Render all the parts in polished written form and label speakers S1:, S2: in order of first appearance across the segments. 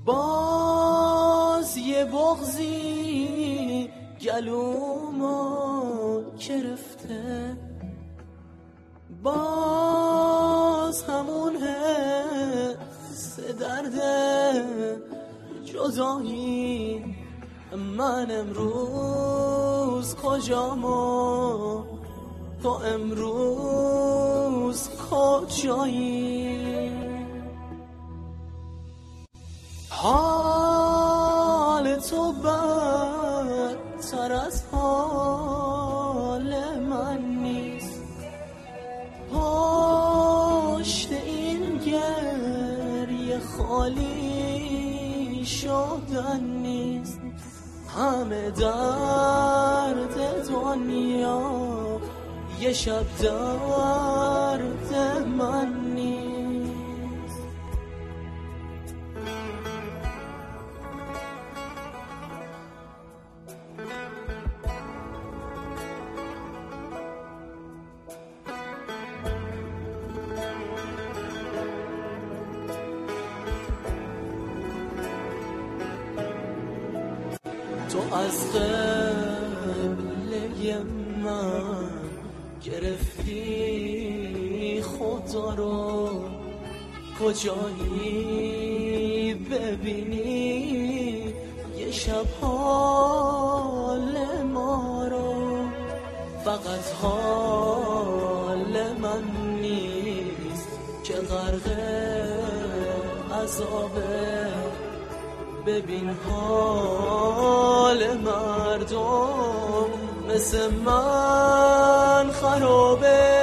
S1: باز یه بغضی گلومو گرفته، باز همون حس درد جدایی. من امروز کجام و تو امروز کجایی؟ حال تو بدتر از حال من نیست، پشت این گریه خالی شدن نیست. همه درد دنیا یه شب درد من نیست. تو از قبله من گرفتی خدا رو، کجایی ببینی یه شب حال ما رو. فقط حال من نیست که غرق عذابه، ببین حال مردم مثل من خرابه.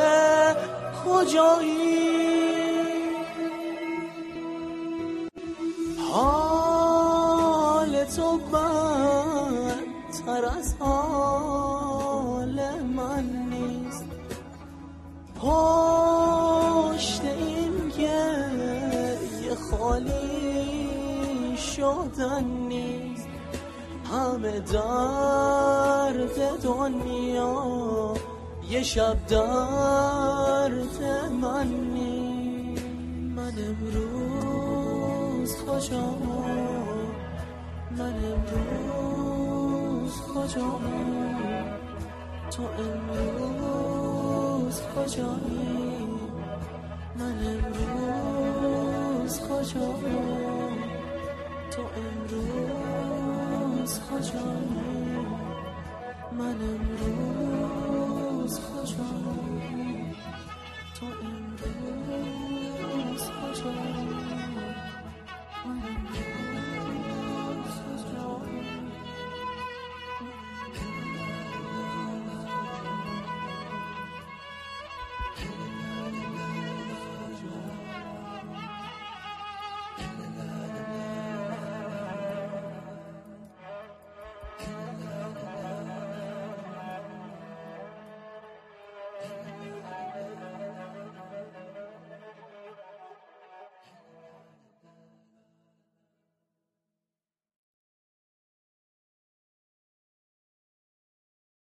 S1: کجایی؟ حال تو بدتر از حال من نیست، پشت این گریه خالی شدن نیست. همه درد دنیا یه شب درد من نیست. من امروز کجام؟ من امروز کجام؟ تو امروز کجایی؟ من امروز کجام؟ تو امروز کجایی؟ من امروز کجایی؟ تو امروز